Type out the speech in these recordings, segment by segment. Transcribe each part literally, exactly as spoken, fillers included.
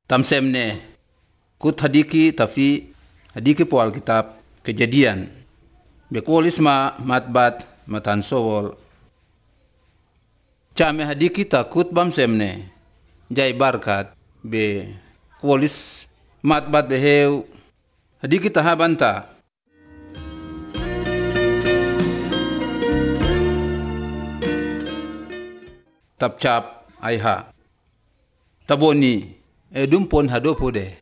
Tamsemne kut hadiki tafi hadiki po Alkitab Kejadian bekualisma matbat matan sowol came hadiki takut bamsemne jai barkat be kualis matbat beheu hadiki tahabanta tapcap aiha taboni edumpon hadopo de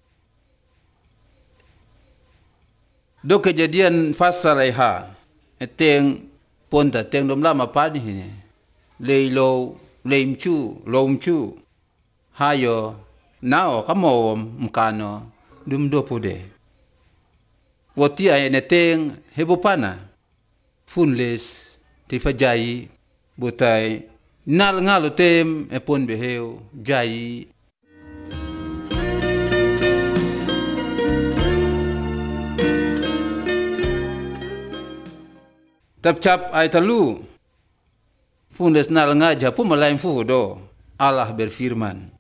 do Kejadian fasal aiha eteng ponta teng dom lama padi hine leilo leimchu lomchu hayo nao kamo mkano dum dopo de woti ay neteng hebopana funles tifajai butai nal ngalo tem epon beheu jai tapcap ay talu fundes nal ngaja pu malaim fu do Allah berfirman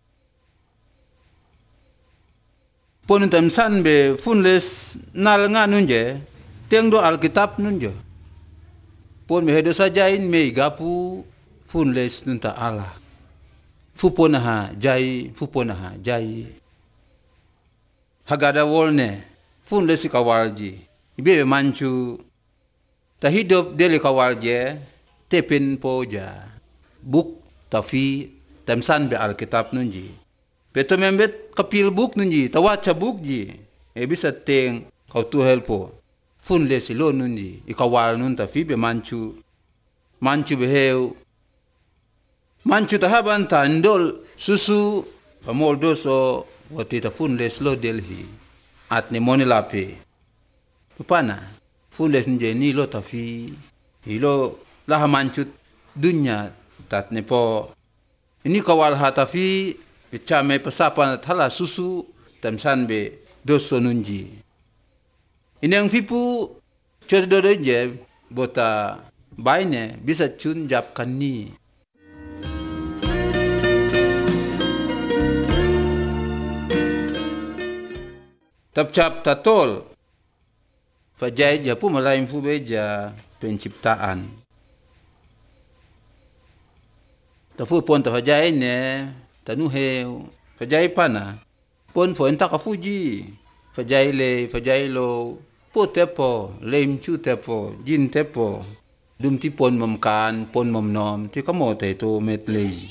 pon tamsan be funles nal nga nunje teng do Alkitab nunjo pon me hedo sajain me gapu funles nunta Allah fuponaha jai fuponaha jai hagada wolne funles kawalji ibe manchu ta hidup dele kawalje tepin poja buk tafi tamsan be Alkitab nunji peto membet kapil buk nunji tawacha buk ji e bisa teng kau tu helpo funles lo nunji ikawal nun tafi be manchu manchu beheu manchu tahaban tandol susu pamol doso wati ta funles lo delhi atne monilape pupana fundes nje ni lo tafi hilo lah mancut dunya tat nepo ini kawal hatafi icame pesapan thala susu tamsan be doso nunji inang fipu chot dodoje bota baine bisa chun japkan ni tapcap tatol fajai japu malaim fu beja penciptaan tafu pon ta fajai ne tanu heu fajai pana pon fo enta ka fuji fajai le fajai lo po tepo leim chu tepo jin tepo dum ti pon mamkan pon mamnom ti kamo te to metlei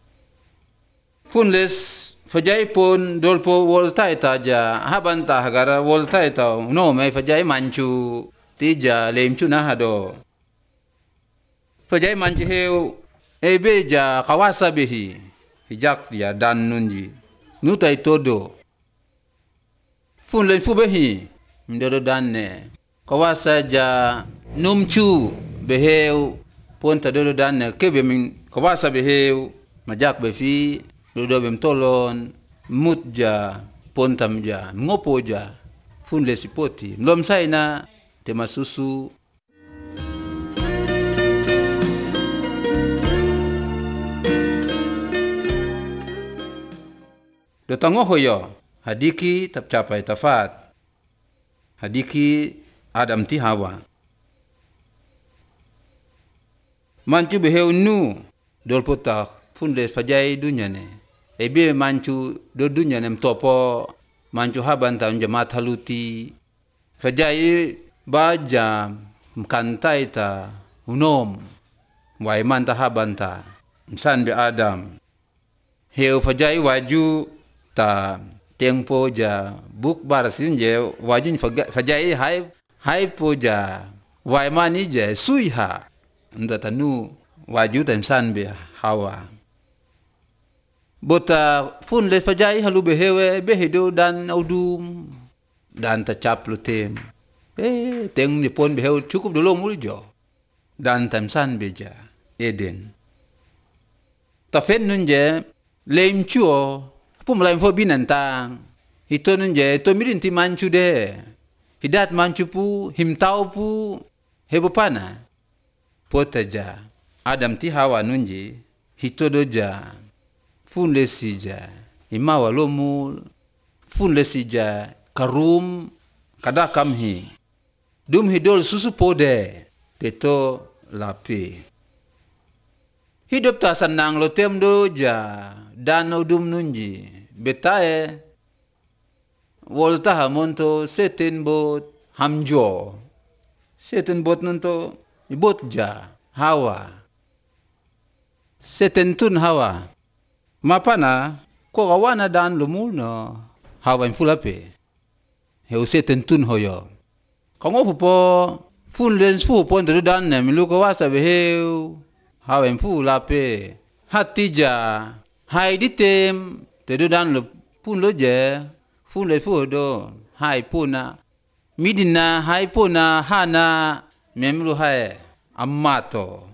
funles fajai pon dolpo woltai taja habanta hagara woltai ta no mai fajai manchu tija lemchu na hado fajai manchu heu ebeja kawasa behi hijak ya dan nunji nutai todo funlen fu behi mdodo danne kawasa ja numchu beheu ponta dodo danne kebe min kawasa beheu majak befi dodo bem tolon mutja pontamja ngopoja funle sipoti mlom saina tema susu dotango hoyo hadiki tapcapai tafat hadiki Adam ti Hawa manchu beheu nu dolpotak funle fajai dunyane ebe manchu do dunya nem topo manchu haban ta jamat haluti fajai baja mkantai ta unom wai manta haban ta msan be Adam heu fajai waju ta tempo ja buk bar sinje wajun fajai hai hai poja wai mani je suiha ndatanu waju ta msan be Hawa bota fun le fajai halu behewe behedo dan audum dan tacap lutem eh teng ni pon behew cukup dulu muljo dan tamsan beja Eden tafen nunje leim chuo pu mlaim fo binantang hito nunje to mirin ti manchu de hidat manchu pu himtau pu hebopana potaja Adam ti Hawa nunje hito doja fun lesija imawa lomul fun le si ja karum kada kam hi dum hidol susu pode peto lapi hidup ta sanang lo tem do ja dano dum nunji betae volta hamonto seten bot hamjo seten bot nunto bot ja hawa seten tun hawa mapana ko kawana dan lumul no hawa infulape heu seten tun hoyo kongo po fun len fu pon do dan ne milu ko wasa be heu hawa infulape hatija hai ditem te do dan lo pun lo je fun le fu do hai puna midina hai puna hana memlu hai amato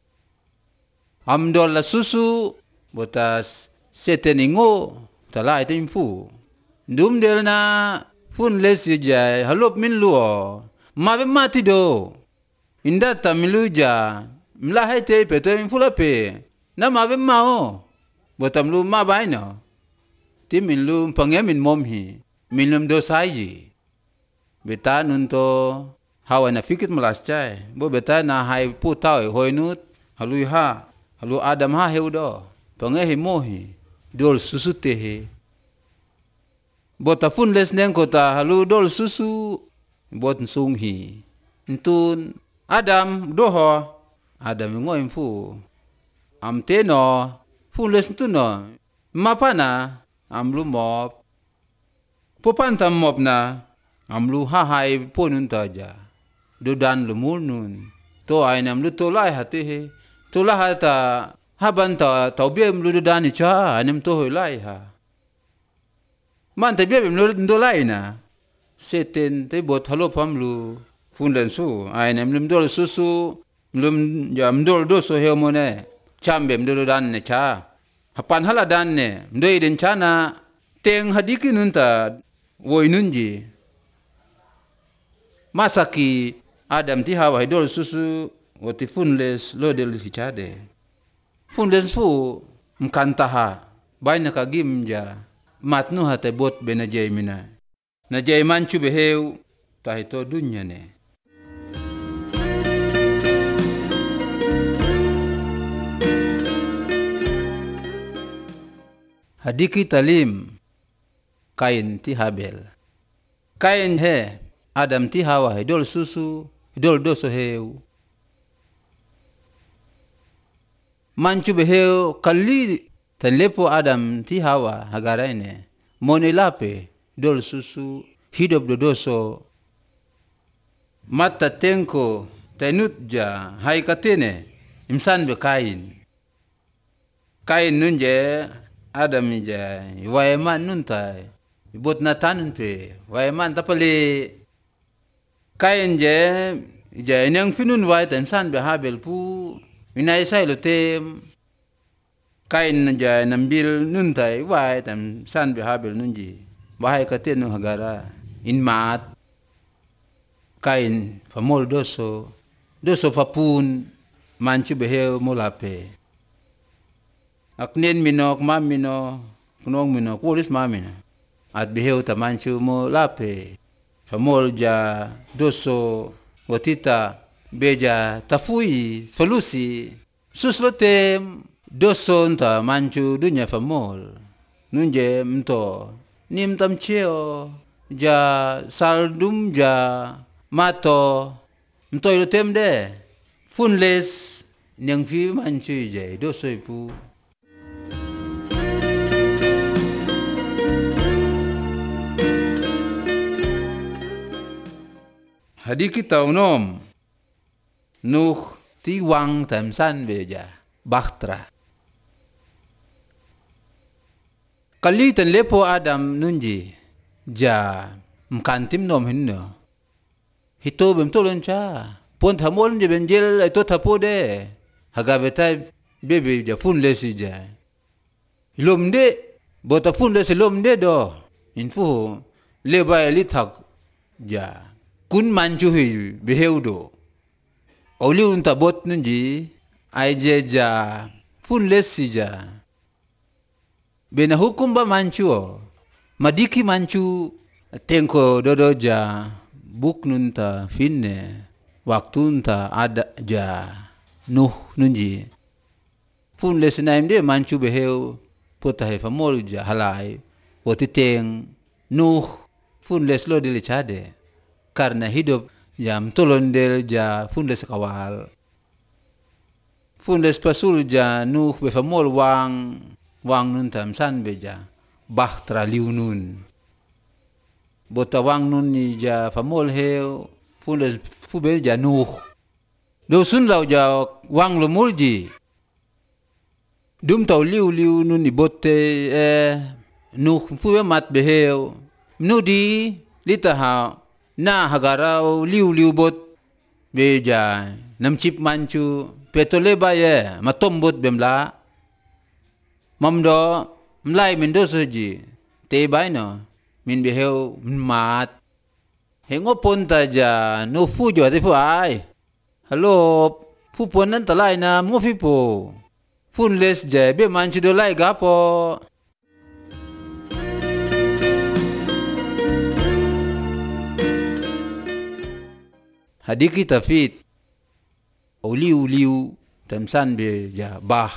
amdol la susu botas seteningo tala itim fu dum del na fun lesi jai halop min luo mabe mati do inda tamiluja mlahe te peto infulape na mabe mao botam lu mabai no timin lu pangemin momhi minum do sayi beta nunto hawa na fikit malas chai bo beta na hai putau hoinut halui ha halu adam ha heudo pangehi mohi dol susu tehe bota fun les neng kota halu dol susu bot sunghi intun adam doho adam ngoim fu am teno fun les tuno mapana amlu mop popantam mop na amlu ha hai ponun taja dodan lumul nun to ainam lu tolai hate tola hata haban ta taubiem lu dani cha anem to holai ha man te biem lu ndolai na seten te bot halo pamlu fundan su ainem lum dol susu lum jam dol do so hemone chambem do dan ne cha hapan hala dan ne ndoi den chana teng hadiki nunta woi nunji masaki adam ti hawa dol susu wati funles lo del hichade funles fu mkantaha baina kagim ja matnu hate bot benajay mina najay manchu beheu tahito dunya ne hadiki talim kain ti habel kain he adam ti hawa dol susu dol doso heu manchu beheu kali tanlepo adam ti hawa hagaraine monilape dol susu hidup do doso mata tenko tenut ja hai katene imsan be kain kain nunje adam ja waeman nuntai bot natanun pe waeman tapale kain je ja nang finun wai temsan be habel pu inai sai lo tem kain ja nambil nun tai wai tam san be habel nunji bahai katen no hagara in mat kain famol doso doso fapun manchu beheu molape aknen minok mam mino kunong mino kulis mamina at beheu ta manchu molape famol ja doso watita beja tafui falusi suslotem doson ta manchu dunya famol nunje mto nim tam cheo ja saldum ja mato mto yotem de funles nyang fi manchu je dosoi pu hadiki taunom nuh tiwang tamsan beja baktra kali tan lepo adam nunji ja mkantim nom hinno hito bem tolon cha pon thamol je benjel to thapo de haga beta bebe ja fun lesi ja lomde bota fun lesi lomde do infu leba li thak ja kun manchu hi beheudo oli unta bot nunji aije ja fun lesi ja bena hukum ba manchu Madiki mancu tengko dodo ja buk nunta finne waktu nta ada ja nuh nunji. Fun les naim de mancu beheu pota he famol ja halai wati teng nuh fun les lo dile cade karena hidup jam tolon del ja fun les kawal. Fun les pasul ja nuh be famol wang wang nun tam san beja bah traliu nun. Bota wang nun ni ja famol heu fun les fu be ja nuh. Do sun lau ja wang lo mulji. Dum tau liu liu nun ni botte eh nuh fu be mat be heu. Nudi lita ha na hagarau liu liu bot beja nam chip manchu petole ba ye matombot bemla mamdo mlai mendo soji te bai no min beheu mat hengo ponta ja no fu jo te fu ai halo fu ponan talai na mo fi po fun les je be manchu do lai gapo. Hadiki tafit uliu liu tamsan be ja bah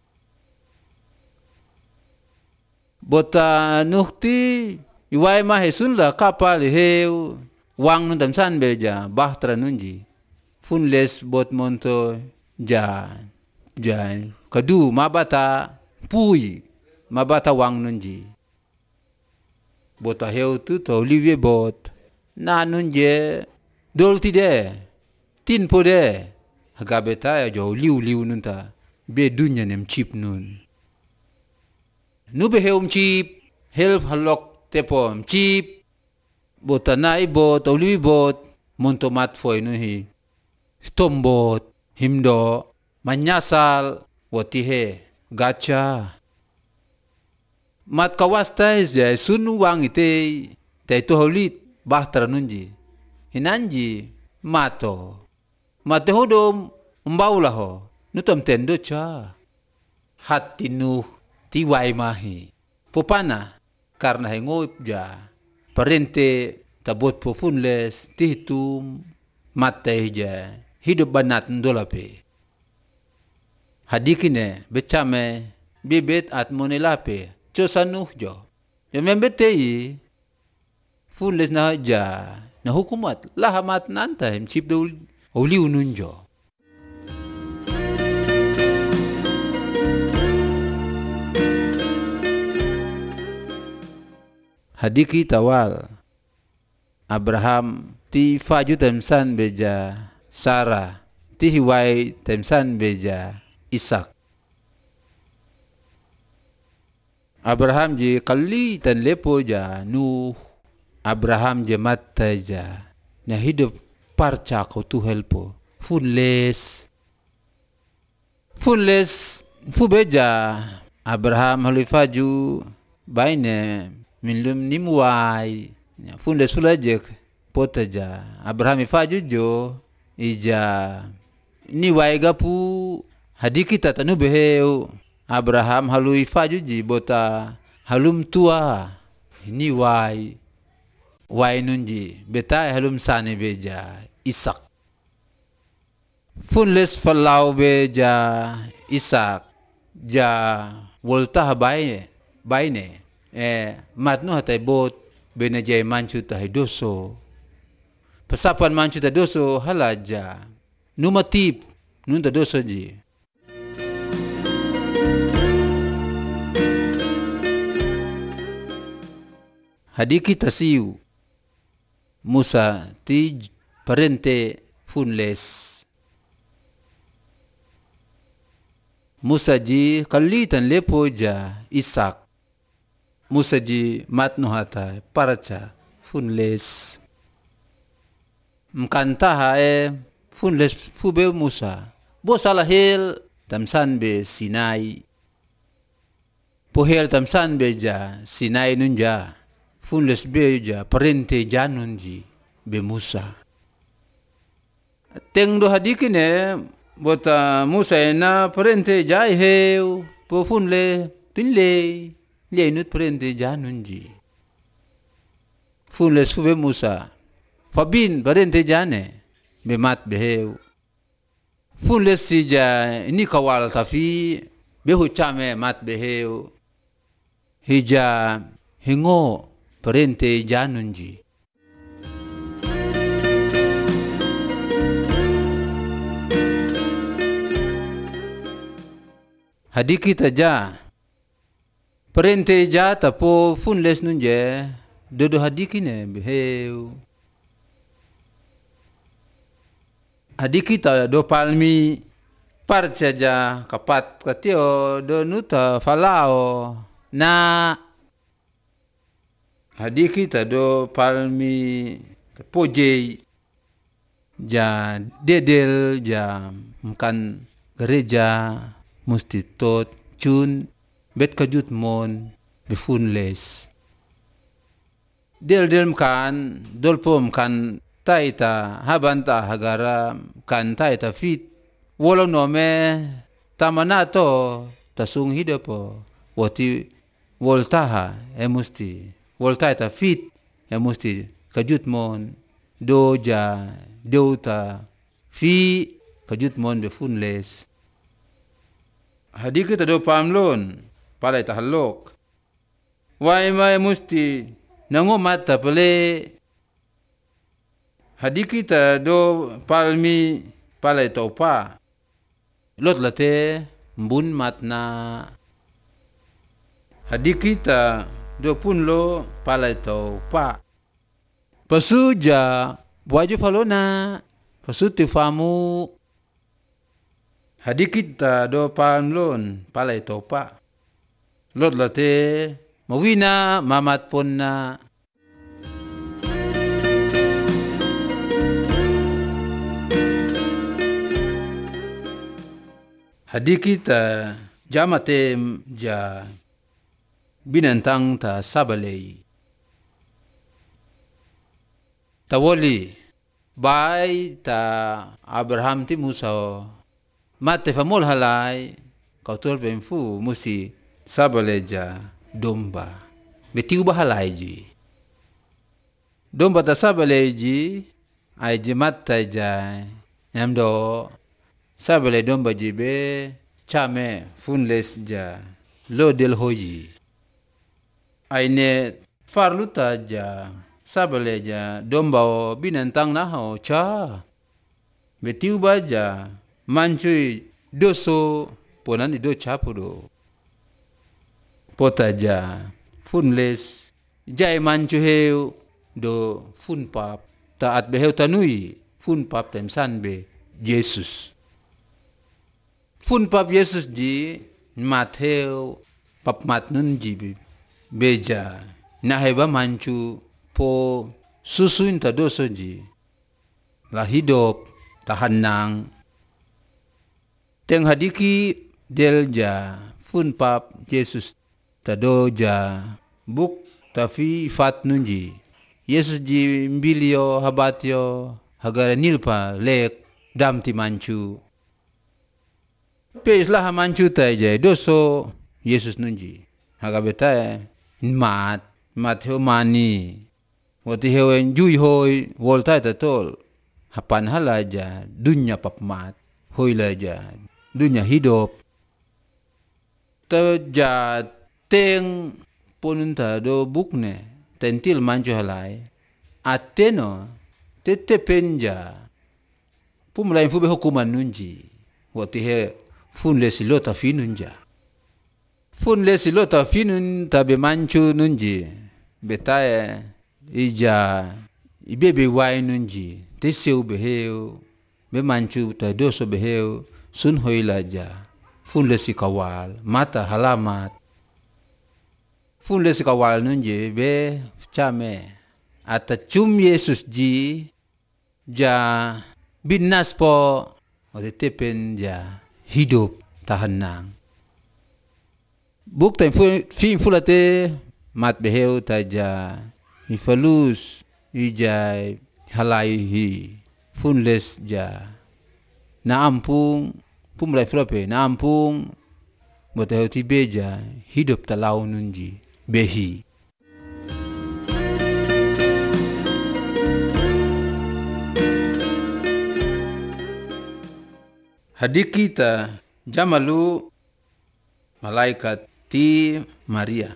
bota nuhti iwai ma hesun la kapal heu wang nun tamsan be ja bah tranunji fun les bot monto ja ja kadu mabata pui mabata wang nunji bota heu tu to liwe bot na nunje dol ti de tin po de hagabeta ya jo liu liu nunta be dunya nem chip nun nu be heum chip help halok tepom chip bota nai bot oli bot montomat foi nu hi stombot himdo manyasal woti he gacha mat kawasta is ja sunu wang ite te to holit bahtra nunji hinanji mato mate hodo mbawla ho nutam tendo cha hati nuh tiwai mahi popana karena hengo ja parente tabot pofun les tihitum mate ja hidup banat ndolape hadikine became bibet at monelape chosanuh jo yamembetei fun les na ja na hukumat lahamat nanta hem chip do uliu nunjo. Hadiki tawal Abraham ti faju temsan beja Sarah ti hiwai temsan beja Ishak. Abraham je kali tan lepo ja Nuh Abraham je matta ja na hidup parca ko tu helpo funles funles fu beja Abraham halifaju baine min lum nimwai funles fulajek potaja Abraham ifaju jo ija ni wai gapu hadiki tatanu beheu Abraham halu ifaju ji bota halum tua ni wai wai nunji betai halum sane beja Ishak funles falau beja Ishak ja wolta baine baine eh matnu hatai bot bena jai manchu tai doso pasapan manchu ta doso halaja numatip nunta doso ji. Hadiki tasiu Musa ti parente funles Musa ji kalitan lepo ja Ishak Musa ji matnu hata paracha funles mkantaha e funles fube Musa bo salah hel tamsan be Sinai pohel tamsan be ja Sinai nunja funles beja parente janunji be Musa teng do hadikine bota Musa ena parente jai heu po funle tinle le nut parente janunji Funles fu be Musa. Fabin barente jane be mat beheu. Funles si ja ni kawal tafi be hu chame mat beheu. Hija hingo barente janunji. Hadiki taja parente ja tapo funles nunje dodo hadiki ne beheu. Hadiki ta do palmi par saja kapat katio do nuta falao na hadiki ta do palmi pojei ja dedel ja mkan gereja musti tot chun bet kajut mon befunles. Del del mkan dolpom kan taita habanta hagara kan taita fit wolo nome tamana to tasung hidopo wati voltaha e musti voltaita fit e musti kajut mon doja deuta fi kajut mon befunles. Hadiki ta do pamlon palay tahalok. Wai mai musti nangomat ta pale. Hadiki ta do palmi palay taupa. Lot late mbun mat na. Hadiki ta do punlo palay taupa. Pasu ja waju falona. Pasu tifamu. Hadikit ta do pamlon palay topa. Lot late mawina mamat pon na. Hadikit ta jamatem ja binantang ta sabalay. Tawoli bay ta Abraham ti Musa mate famol halay kautul pemfu musi sabaleja domba betiu bahalai ji domba ta sabaleji ai ji matta ja namdo sabale domba ji be chame funles ja lo del hoyi ai ne farluta ja sabaleja domba o binantang na ho cha betiu baja mancui doso ponan do chapudo potaja funles jai mancu heu do fun pap taat beheu tanui fun pap tem sanbe Yesus fun pap Yesus ji Matthew pap mat nun ji beja na heba mancu po susuin ta doso ji la hidop tahanang teng hadiki del ja fun pap Yesus tado ja buk tafi fat nunji Yesus ji mbilio habatio hagara nilpa lek dam ti manchu pes lah manchu ta je doso Yesus nunji hagabeta mat mat ho mani wati hewen jui hoi volta ta tol hapan halaja dunya pap mat hoi laja dunia hidup terja teng ponunta do bukne tentil manju halai ateno tete penja pumlain fu be hukuman nunji wati he fun le silota finunja fun le silota finun tabe manchu nunji betae ija ibebe wai nunji teseu beheu be manchu ta doso beheu sun hoilaja fun lesi kawal mata halamat fun lesi kawal nunje be chame ata cum Yesus ji ja binas po ode tepen ja hidup tahanang buk tem fin fulate mat beheu taja ifalus ijai halai hi fun les ja na ampung pumulai flope na ampung botaheu ti beja hidup talau nunji behi Hadik kita jamalu malaikat ti Maria.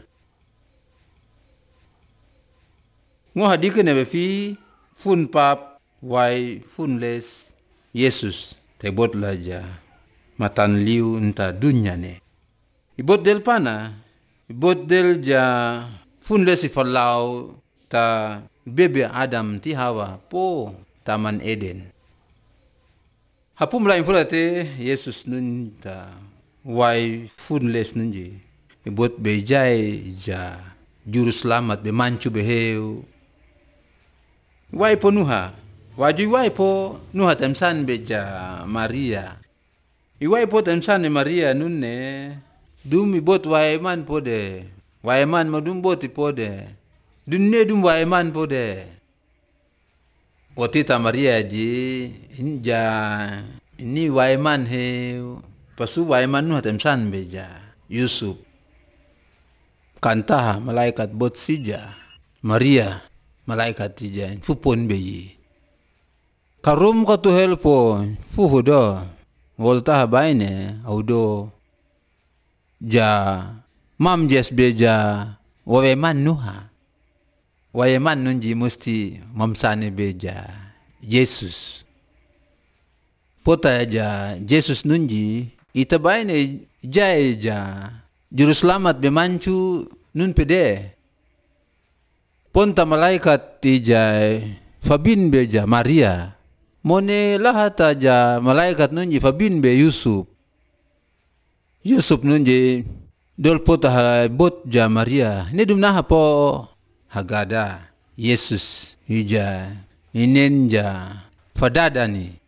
Ngo hadik ne befi fun pap wai fun les Yesus tebot laja matan liu nta dunya ne. Ibot del pana, ibot del ja fun les ifalau ta bebe Adam ti Hawa po taman Eden. Hapum lain fulate Yesus nun ta wai fun les nunji. Ibot bejai ja juru selamat be mancu beheu. Wai po nuha, waju wai po nuha temsan beja Maria. Iwai po temsan Maria nunne dum ibot wai man po de. Wai man madum boti po de. Dunne dum wai man po de. Otita Maria ji inja ini wai man he pasu wai man nuha temsan beja Yusuf. Kantaha malaikat bot sija Maria malaikat tija fupon beyi. Karum katu helpo fuhudo volta baine audo ja mam jes beja waweman nuha. Waweman nunji musti mamsane beja Yesus. Pota ja Yesus nunji ita baine jai ja juru selamat bemancu nun pede. Ponta malaikat tijai fabin beja Maria. Mone lahata ja malaikat nunji fabin be Yusuf. Yusuf nunji dol pota bot ja Maria. Nedum naha po hagada Yesus hija inenja fadadani.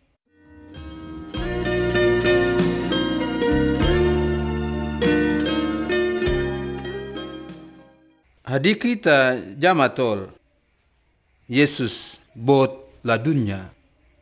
Hadik kita jamatol Yesus bot la dunya.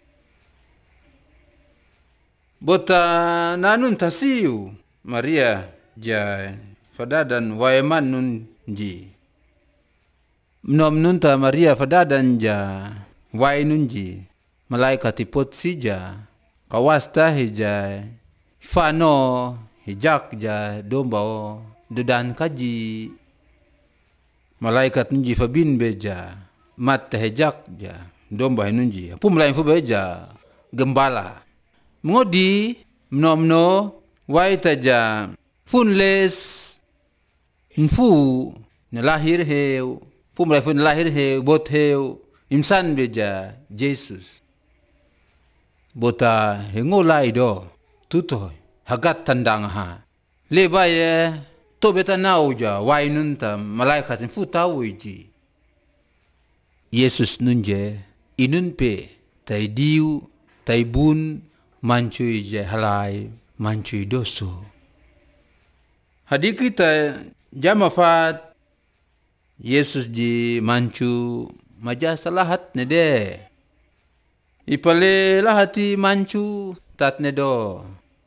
Bota nanun tasiu Maria ja fadadan waeman nun ji. Mnom nun ta Maria fadadan ja wai nun ji. Malaikat ipot sija kawasta hija fano hijak ja dombao dudan kaji. Malaikat nunji fabin beja mat hejak ja domba nunji pum lain fu beja gembala mengodi mnomno wai taja funles nfu ne lahir heu pum lain fu lahir heu bot heu imsan beja Jesus bota hengolai do tuto hagat tandang ha lebaye to beta nau ja wai nun ta malaikat fu tau ji. Yesus nunje inun pe tai diu tai bun mancui je halai mancui doso. Hadik kita jamafat Yesus ji mancu maja salahat ne de. Ipale lahati mancu tat ne do.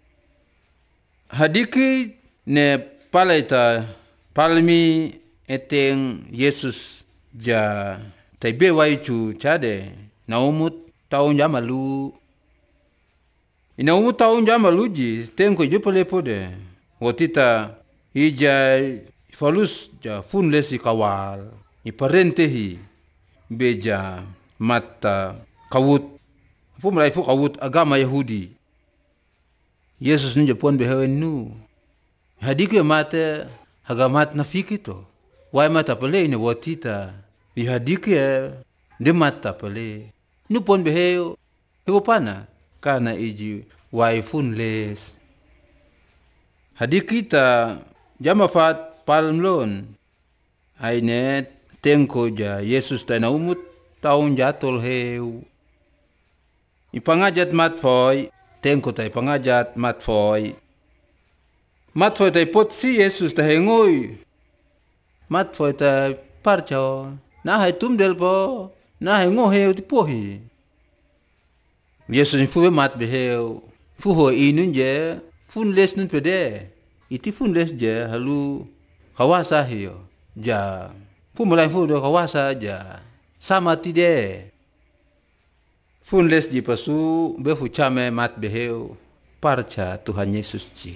Hadik ne palaita palmi eteng Yesus ja taibe waicu cade naumut taun jamalu inaumut taun jamalu ji tengko jupale pode wotita ija falus ja funlesi kawal iparentehi beja mata kawut pumrai fu kawut agama Yahudi Yesus nunja pon behewen nu hadik mate hagamat na fikito. Wai mata pale ina watita. I hadik ya de mata pale. Nupon beheo. Hewo pana. Kana iji wai funles. Hadik kita jamafat palmlon. Aine tengko ja Yesus ta naumut taun jatol heu. Ipangajat matfoy. Tengko ta ipangajat matfoy. Mat foi tai pot si Yesus ta hengoi. Mat foi ta parcho. Na hai tum del po. Na hai ngo heu ti pohi. Yesus fu mat be heu. Fu ho inun je. Fun les nun pede. Iti fun les je halu kawasa hiyo. Ja. Fu mulai fu do kawasa ja. Sama ti de. Fun les ji pasu be fu chame mat be heu. parca Tuhan Yesus ji.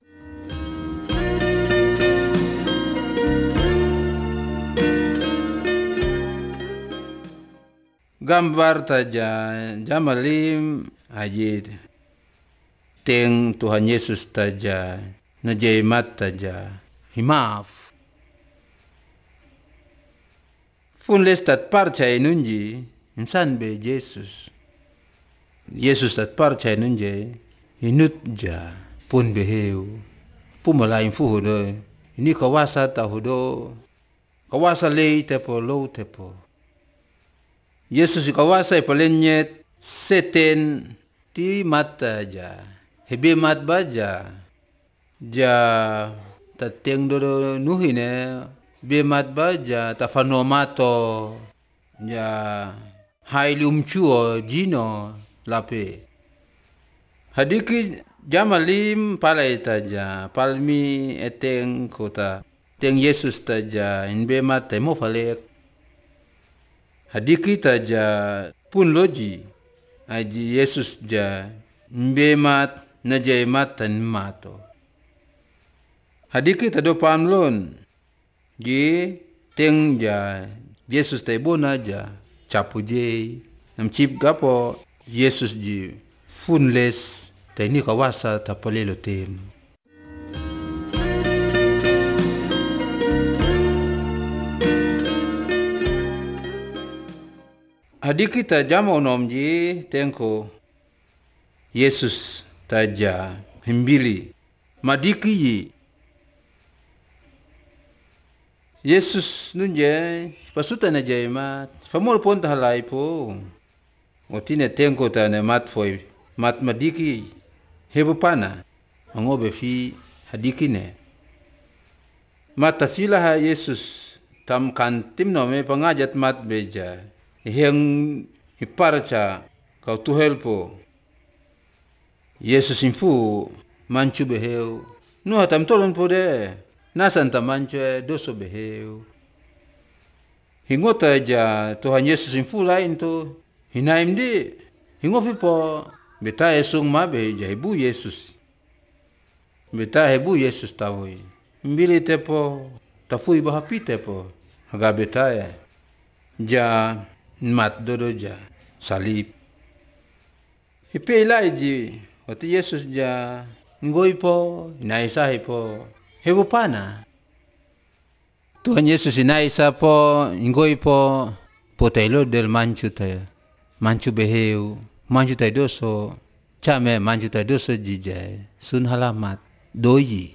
Gambar taja jamalim aji teng Tuhan Yesus taja najaimat taja himaf. Funles tat parcai nunji insan be Yesus. Yesus tat parcai nunji inut ja pun beheu. Pumalain fuhudo ini kawasa tahudo kawasa lei tepo low tepo. Yesus kawasa ipalenyet seten ti mata ja hebe mat baja ja tateng dodo nuhine be mat baja tafanomato ja hailum chuo jino lape hadiki jamalim palai taja palmi eteng kota teng Yesus taja inbe mat temo falek hadiki taja pun loji aji Yesus ja mbemat na jaimat tan mato. Hadiki tado pamlon ji teng ja Yesus tay bona ja capu je nam chip gapo Yesus ji funles tay ni kawasa tapalelo tem. Hadiki ta jama onom ji tengko Yesus taja himbili madiki yi Yesus nunje pasuta na jaimat famol pon tahalai po otine tengko ta na mat foi mat madiki hebo pana angobe fi hadiki ne mata fila ha Yesus tam kan timno me pangajat mat beja heng hiparcha kau tuhel po Yesus infu manchu beheu no hatam tolon po de nasan ta manchu doso beheu hingota ja Tuhan Yesus infu lain to hinaim di hingofi po beta esung mabe ja ibu Yesus beta hebu Yesus tawoi mbili tepo tafui bahapi tepo haga beta ja mat dodo ja salib hipe ilai ji wati Yesus ja ngoi po inaisa po hebo pana Tuhan Yesus inaisa po ngoi po potelo del manchu ta manchu beheu manchu ta doso chame manchu ta doso jija sun halamat doyi.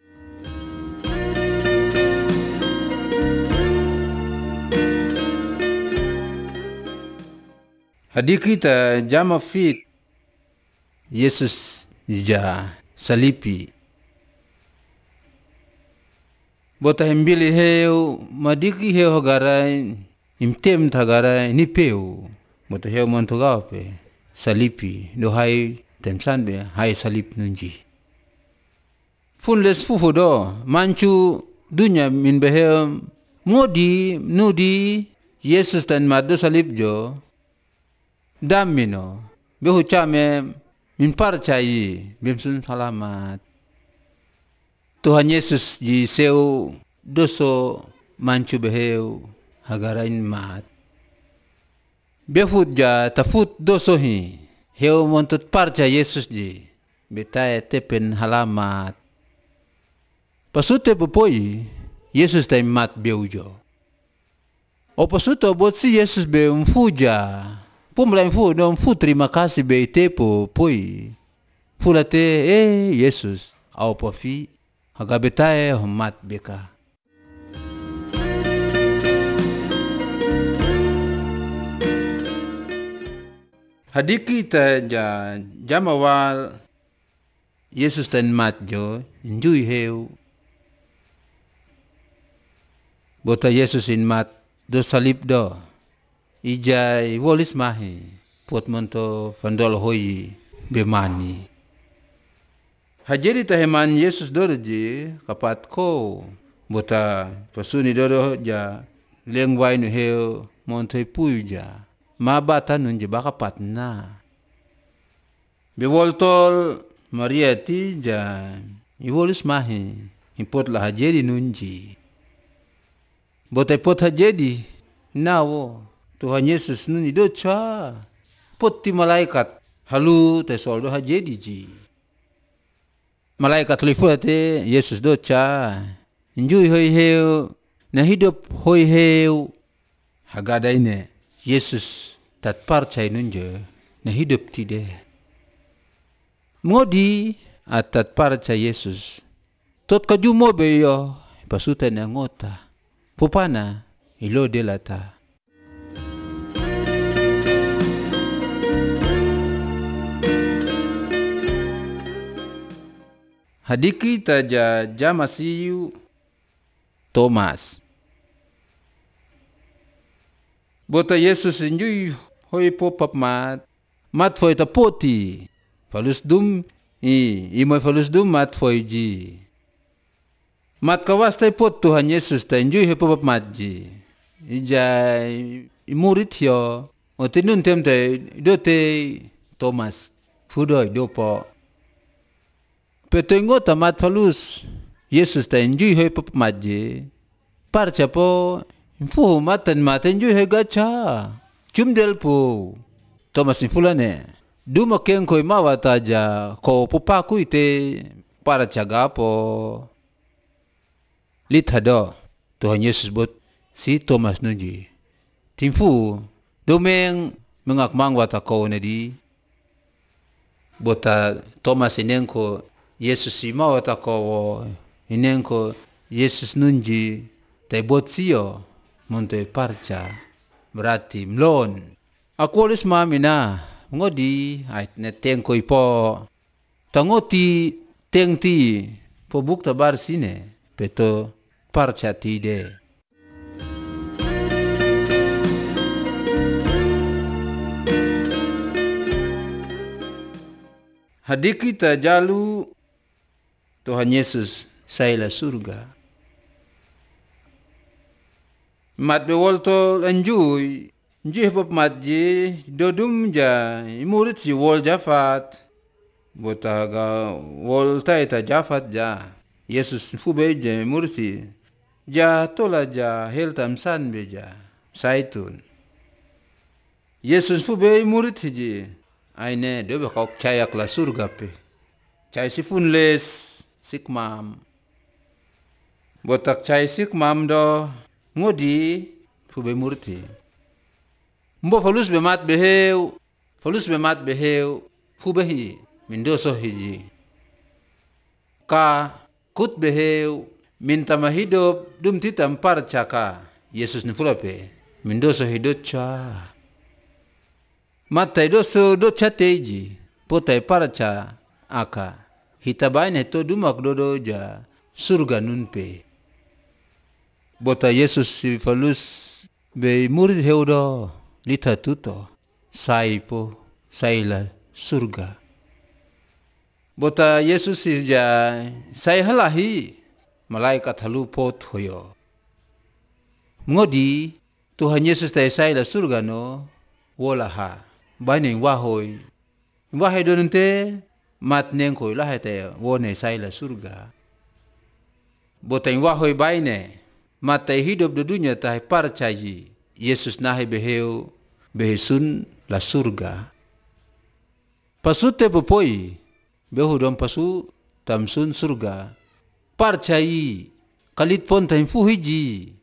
Hadiki ta jama fit Yesus ja salipi bota hembili heu madiki heu hagarai imtem tagarai ni peu bota heu montogape salipi do hai temsan be hai salip nunji funles fufudo manchu dunya min behem modi nudi Yesus tan madu salib jo damino behu chame min parcai bemsun salamat Tuhan Yesus ji seu doso manchu beheu hagarain mat befut ja tafut doso hi heu montut parca Yesus ji betae tepen halamat pasute bopoi Yesus tay mat beujo o pasuto bot si Yesus be umfuja pumlain fu dom fu terima kasih be tepo poi fulate eh Yesus au pofi hagabetae homat beka hadiki ta ja jamawal Yesus tan mat jo injui heu bota Yesus in mat do salib do ijai wolis mahi pot monto fandol hoi bemani hajeri taheman Yesus dorji kapat ko bota pasuni dodo ja lengwai nu heu monto puja mabata nunje bakapat na bewoltol Maria ti ja iwolus mahi impot lah jadi nunji. Botai pot jadi nawo Tuhan Yesus nun ido cha pot ti malaikat halu te soldo jadi ji. Malaikat lifu te Yesus do cha injui hoi heu na hidup hoi heu hagada ine Yesus tat parcai nunje na hidup ti de. Ngodi atat parcai Yesus tot kajumo beyo pasuta na ngota pupana ilo delata. Hadiki taja jamasiyu Thomas. Bota Yesus injui hoi popap mat mat foi tapoti falus dum i imoy falus dum mat foi ji. Mat kawas tay pot Tuhan Yesus ta injui hoi popap mat ji. Ija imurit yo o tinun tem te do te Thomas fudoi do po. Petengo tamat falus Yesus ta injui hoi popap mat ji. Parcha po Infu matan matan ju he gacha. Cumdel po. Thomas infulane. Duma keng koi mawa taja ko pupaku ite para caga po. Lithado. Tuhan Yesus bot si Thomas nunji. Timfu domeng mengakmang wata ko na di. Bota Thomas inengko Yesus si mawa ta ko inengko Yesus nunji tay bot siyo. Monte parca berarti mlon. Aku alis mami na ngodi ay neteng koi po tangoti teng ti po bukta bar sine peto parca ti de. Hadiki ta jalu Tuhan Yesus saila surga. Mat bewolto anjui njih pop mat ji dodum ja imurit si wol jafat bota ga wol taita jafat ja Yesus fube ja mursi ja tola ja heltam san beja saitun Yesus fube murit ji aine dobe kok cayak la surga pe cai sifun les sikmam botak cai sikmam do ngodi fube murti. Mbo falus be mat beheu, falus be mat beheu, fube hi, mindoso hiji. Ka kut beheu, minta mahidup, dum titam par caka, Yesus ni fulape, mindoso hidot cha. Matai doso do chateji, potai parca aka, hitabain heto dumak dodo ja, surga nunpe. Bota Yesus si falus be murid heudo lita tuto saipo saila surga. Bota Yesus si ja sai halahi malaikat halu pot hoyo. Ngodi Tuhan Yesus tai saila surga no wolaha bani wahoi. Wahai donente mat nengkoi lahai te wone saila surga. Bota wahoi baine matai hidup di dunia tahi parcaji Yesus nahi beheu behesun la surga. Pasute popoi behu dom pasu tamsun surga parcai kalit pon tahi fuhiji